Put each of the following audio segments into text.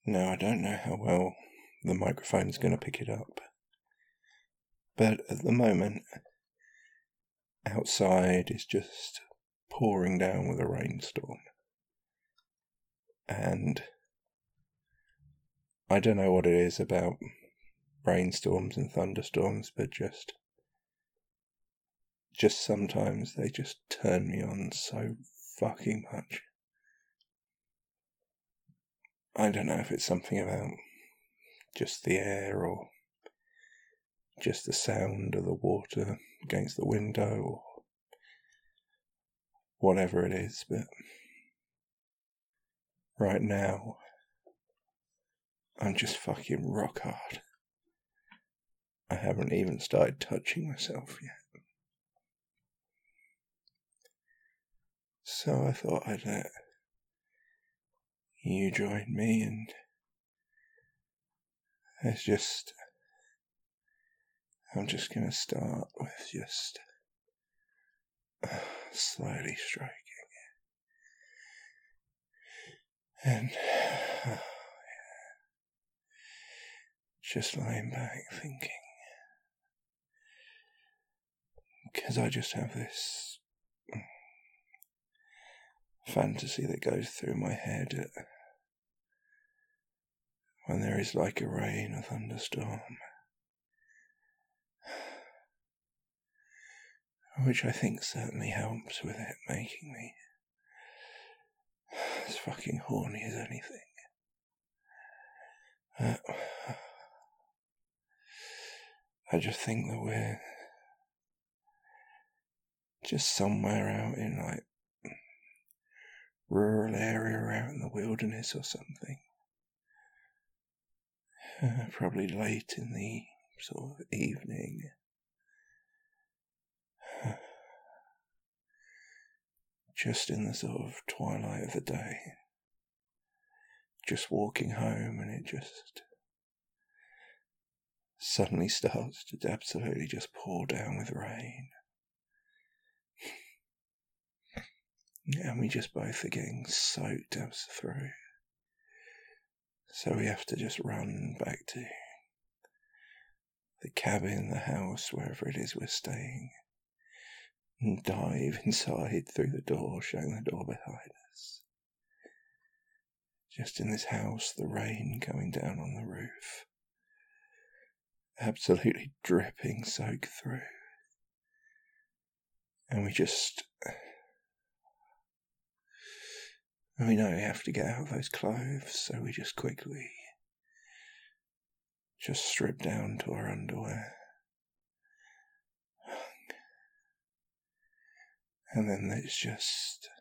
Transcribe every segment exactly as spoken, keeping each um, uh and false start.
Now, I don't know how well the microphone's going to pick it up, but at the moment, outside is just pouring down with a rainstorm. And I don't know what it is about rainstorms and thunderstorms, but just just sometimes they just turn me on so fucking much. I don't know if it's something about just the air or just the sound of the water against the window or whatever it is, but right now I'm just fucking rock hard. I haven't even started touching myself yet. So I thought I'd let you join me, and it's just, I'm just going to start with just uh, slowly stroking it. And uh, yeah, just lying back thinking. Because I just have this fantasy that goes through my head at, when there is like a rain or thunderstorm, which I think certainly helps with it making me as fucking horny as anything. Uh, I just think that we're just somewhere out in like rural area out in the wilderness or something. Uh, probably late in the sort of evening. Just in the sort of twilight of the day. Just walking home, and it just suddenly starts to absolutely just pour down with rain. And we just both are getting soaked up through. So we have to just run back to the cabin, the house, wherever it is we're staying, and dive inside through the door, shutting the door behind us. Just in this house, the rain coming down on the roof, absolutely dripping soak through. And we just... we know we have to get out of those clothes, so we just quickly just strip down to our underwear. And then there's just,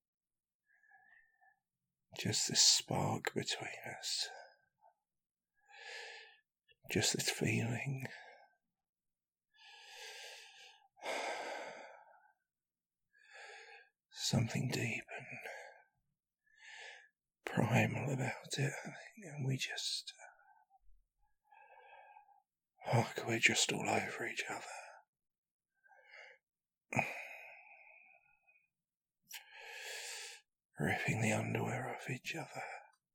just this spark between us. Just this feeling. Something deep and primal about it, I think, and we just, oh, we're just all over each other. Ripping the underwear off each other.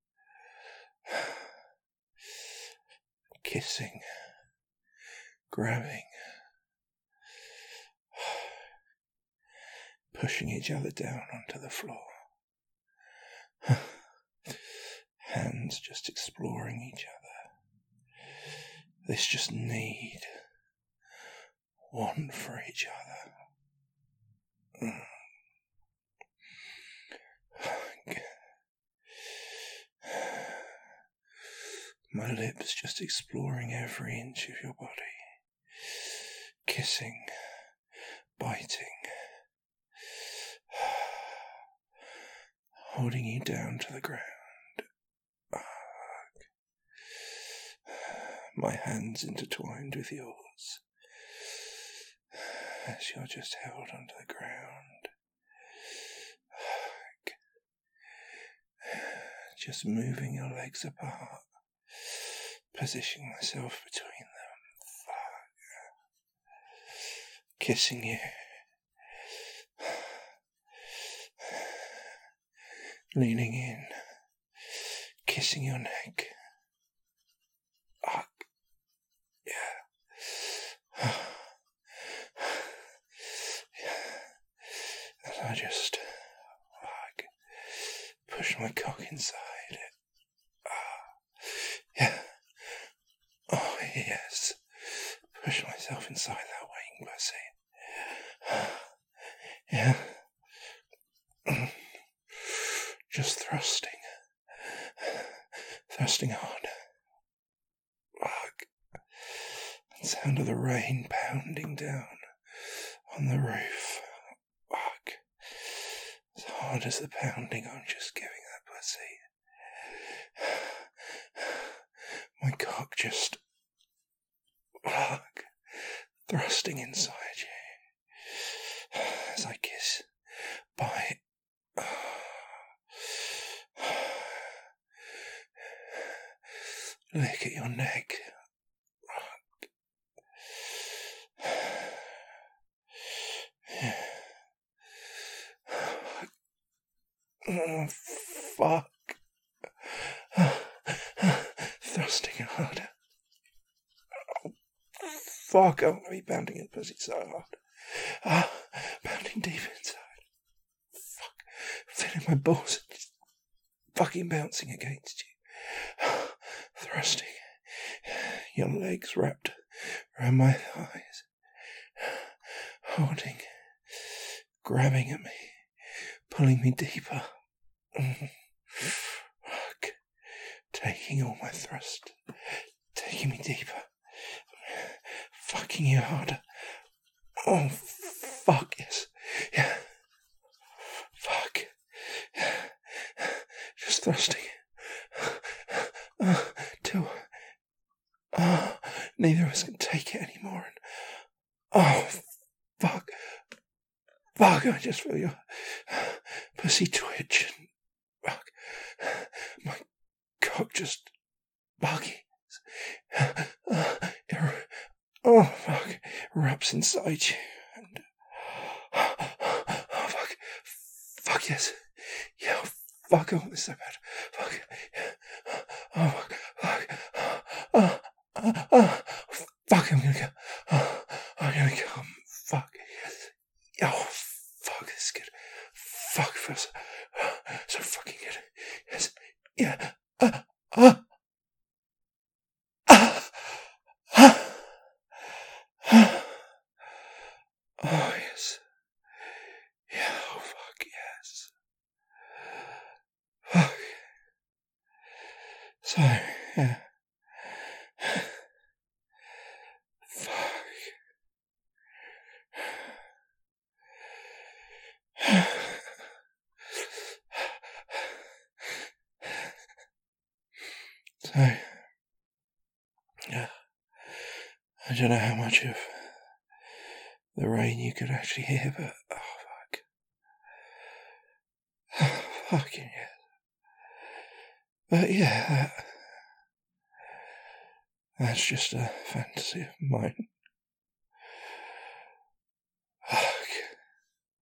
Kissing. Grabbing. Pushing each other down onto the floor. Hands just exploring each other. This just need. Want for each other. Mm. My lips just exploring every inch of your body. Kissing. Biting. Holding you down to the ground. My hands intertwined with yours as you're just held onto the ground. Just moving your legs apart, positioning myself between them. Kissing you. Leaning in, kissing your neck. push my cock inside it. Ah, yeah. Oh, yes. Push myself inside that waiting pussy. Yeah. Just thrusting. Thrusting hard. Fuck. The sound of the rain pounding down on the roof. Fuck. As hard as the pounding I'm just giving that pussy. My cock just... Fuck. Thrusting inside you. As I kiss, bite. Lick at your neck. Oh, fuck. Thrusting harder. Oh, fuck, I'm going to be pounding his pussy so hard. Ah, pounding deep inside. Fuck. Feeling my balls just fucking bouncing against you. Thrusting. Your legs wrapped around my thighs. Holding. Grabbing at me. Pulling me deeper. Fuck. Taking all my thrust. Taking me deeper. Fucking you harder. Oh, fuck, yes. Yeah. Fuck. Just thrusting. Uh, till uh, neither of us can take it anymore. And, oh, fuck. Fuck, I just feel your pussy twitch. And, fuck. My cock just buggy. Uh, oh, fuck. Wraps inside you. And, oh, fuck. Fuck, yes. Yeah, fuck, I want this so bad. Fuck. Oh, fuck. Fuck. Oh, oh, oh. Fuck, I'm gonna go. Oh, I'm gonna come. Fuck, yes. Oh, fuck, this is good. Fuck, feels so, so fucking good. Yes. Yeah. Uh, uh. Uh, uh, uh. Oh, yes. Yeah, oh, fuck, yes. Fuck. So, yeah. Fuck. So, yeah. I don't know how much of the rain you could actually hear, but oh, fuck. Fucking yeah. But yeah, that, that's just a fantasy of mine.